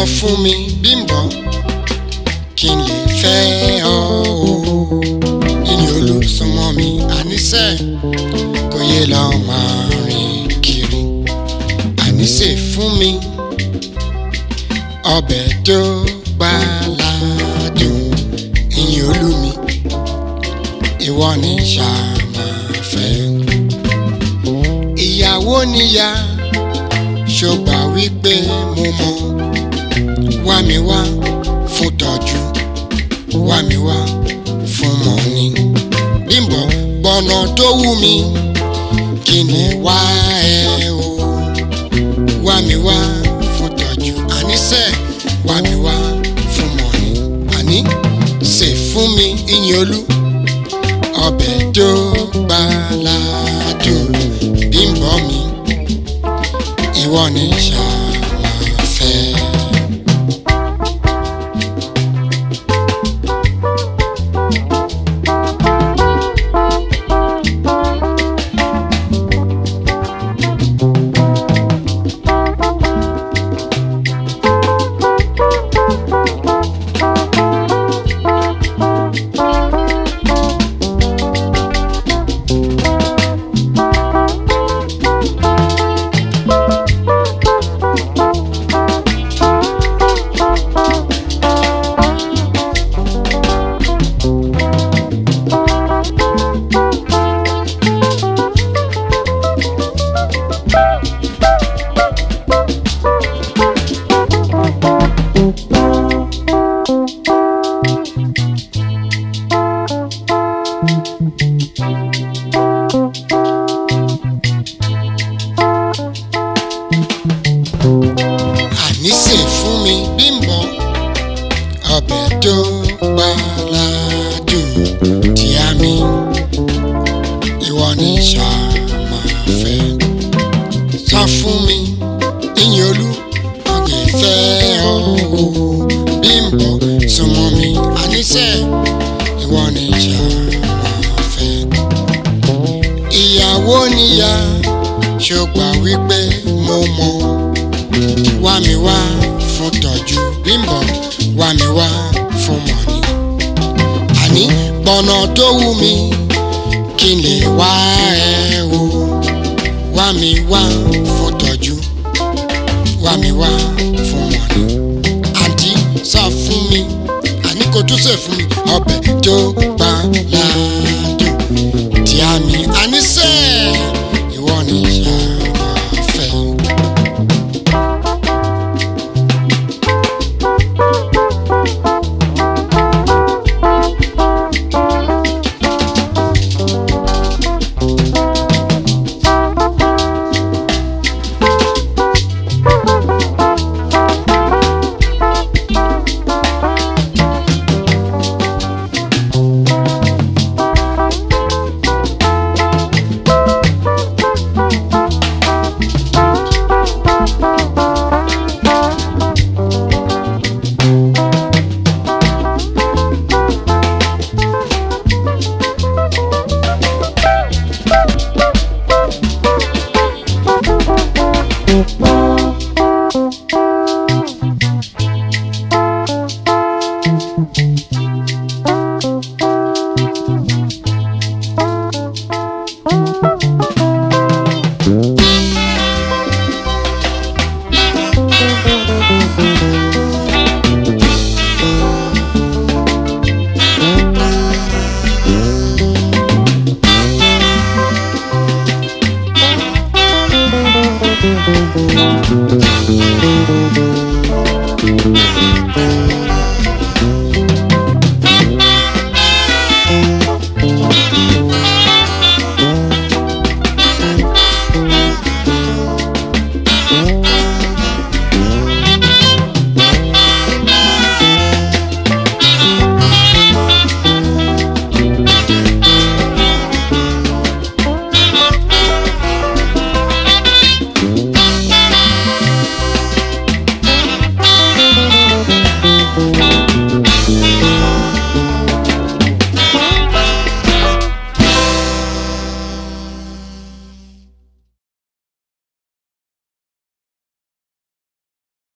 fún mi Bímbọ́ kí n lè fẹ́ ọ o. Ìní olùsúnmọ́ mi àníṣe kò yẹ lọ máa rìn kiri. Àníṣe fún mi ọbẹ̀ tó gbàládùn. Ìní olú mi ìwọ ni ṣáà máa fẹ́. Ìyàwó níyà ṣọgbà wípé mo mọ̀. Wá mi wá fún tọ́jú, wá mi wá fún mọ̀ni. Bímbọ́ gbọ̀nà tó wù mí kí ni wá ẹ o. Wá mi wá fún tọ́jú, àníṣe wá mi wá fún mọ̀ni. Àní ṣe fún mi ìyìn olú ọbẹ̀ tó gbàládùn. Bímbọ́ mi ìwọ ni ṣáà máa fẹ́. Àníṣe fún mi Bímbọ́ ọbẹ̀ tó gbàládùn. Tí a mi ìwọ ni ṣáà máa fẹ́. Sọ fún mi ìyìn olú ọ̀gẹ̀ fẹ́ ọ o. Bímbọ́ súnmọ́ mi àníṣe ìwọ ni ṣáà máa fẹ́. Ìyàwó níyà ṣọgbà wípé mo mọ̀. Wá mi wá fún tọ́jú Bímbọ́, wá mi wá fún mọ̀ni. Àní gbọ̀nà tó wù mí kí n lè wá ẹ o. Wá mi wá fún tọ́jú, wá mi wá fún mọ̀ni. Àǹtí sọ fún mi, àní kò tún ṣe fún mi ọbẹ̀ tó gbàládùn. Tí a mi àníṣe ìwọ ni ṣáà máa fẹ́.